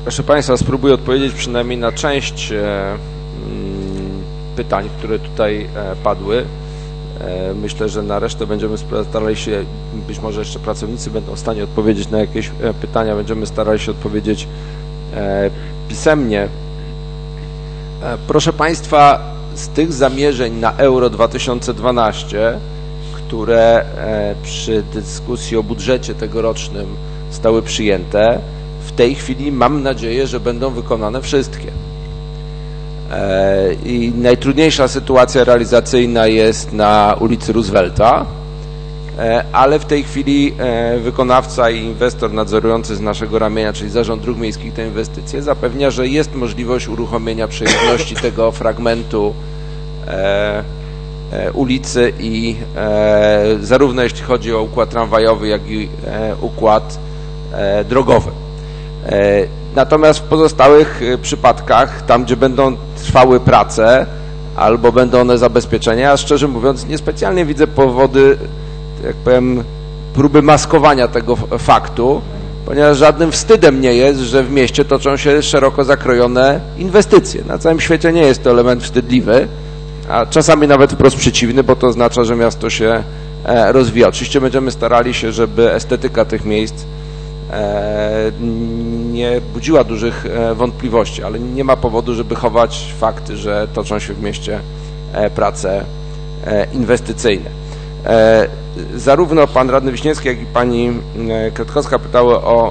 Proszę Państwa, spróbuję odpowiedzieć przynajmniej na część pytań, które tutaj padły. Myślę, że na resztę będziemy starali się, być może jeszcze pracownicy będą w stanie odpowiedzieć na jakieś pytania, będziemy starali się odpowiedzieć pisemnie. Proszę Państwa, z tych zamierzeń na Euro 2012, które przy dyskusji o budżecie tegorocznym zostały przyjęte, w tej chwili mam nadzieję, że będą wykonane wszystkie. I najtrudniejsza sytuacja realizacyjna jest na ulicy Roosevelta, ale w tej chwili wykonawca i inwestor nadzorujący z naszego ramienia, czyli Zarząd Dróg Miejskich, te inwestycje, zapewnia, że jest możliwość uruchomienia przejezdności tego fragmentu ulicy i zarówno jeśli chodzi o układ tramwajowy, jak i układ drogowy. Natomiast w pozostałych przypadkach, tam gdzie będą trwały prace albo będą one zabezpieczenia, a szczerze mówiąc niespecjalnie widzę powody, jak powiem, próby maskowania tego faktu, ponieważ żadnym wstydem nie jest, że w mieście toczą się szeroko zakrojone inwestycje. Na całym świecie nie jest to element wstydliwy, a czasami nawet wprost przeciwny, bo to oznacza, że miasto się rozwija. Oczywiście będziemy starali się, żeby estetyka tych miejsc nie budziła dużych wątpliwości, ale nie ma powodu, żeby chować fakty, że toczą się w mieście prace inwestycyjne. Zarówno pan radny Wiśniewski, jak i pani Kretkowska pytały o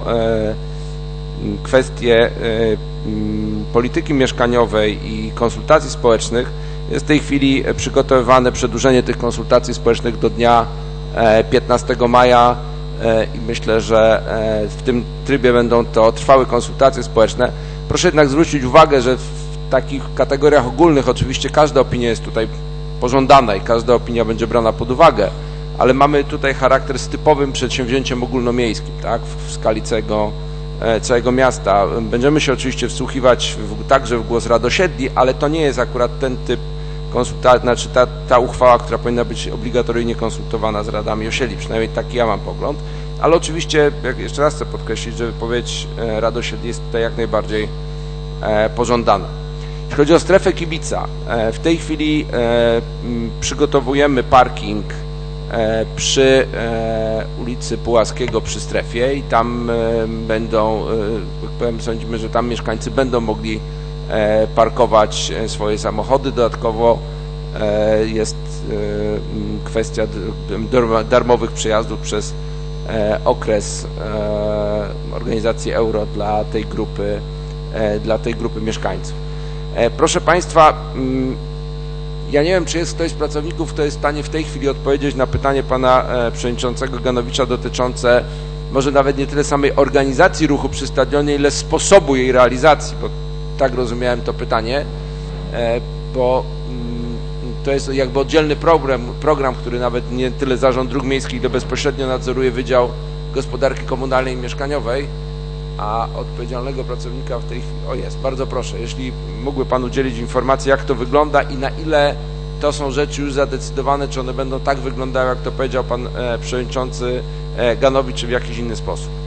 kwestie polityki mieszkaniowej i konsultacji społecznych. Jest w tej chwili przygotowywane przedłużenie tych konsultacji społecznych do dnia 15 maja i myślę, że w tym trybie będą to trwałe konsultacje społeczne. Proszę jednak zwrócić uwagę, że w takich kategoriach ogólnych oczywiście każda opinia jest tutaj pożądana i każda opinia będzie brana pod uwagę, ale mamy tutaj charakter z typowym przedsięwzięciem ogólnomiejskim, tak, w skali całego miasta. Będziemy się oczywiście wsłuchiwać także w głos rad osiedli, ale to nie jest akurat ten typ konsultacji, znaczy ta uchwała, która powinna być obligatoryjnie konsultowana z radami osiedli, przynajmniej taki ja mam pogląd, ale oczywiście, jeszcze raz chcę podkreślić, że wypowiedź rad osiedli jest tutaj jak najbardziej pożądana. Jeśli chodzi o strefę kibica, w tej chwili przygotowujemy parking przy ulicy Pułaskiego przy strefie i tam będą, jak powiem, sądzimy, że tam mieszkańcy będą mogli parkować swoje samochody. Dodatkowo jest kwestia darmowych przejazdów przez okres organizacji Euro dla tej grupy mieszkańców. Proszę Państwa, ja nie wiem, czy jest ktoś z pracowników, kto jest w stanie w tej chwili odpowiedzieć na pytanie pana przewodniczącego Ganowicza dotyczące może nawet nie tyle samej organizacji ruchu przy stadionie, ile sposobu jej realizacji, bo tak rozumiałem to pytanie, bo to jest jakby oddzielny program, który nawet nie tyle Zarząd Dróg Miejskich, ile bezpośrednio nadzoruje Wydział Gospodarki Komunalnej i Mieszkaniowej, a odpowiedzialnego pracownika w tej chwili, jest, bardzo proszę, jeśli mógłby Pan udzielić informacji, jak to wygląda i na ile to są rzeczy już zadecydowane, czy one będą tak wyglądały, jak to powiedział Pan Przewodniczący Ganowicz, czy w jakiś inny sposób.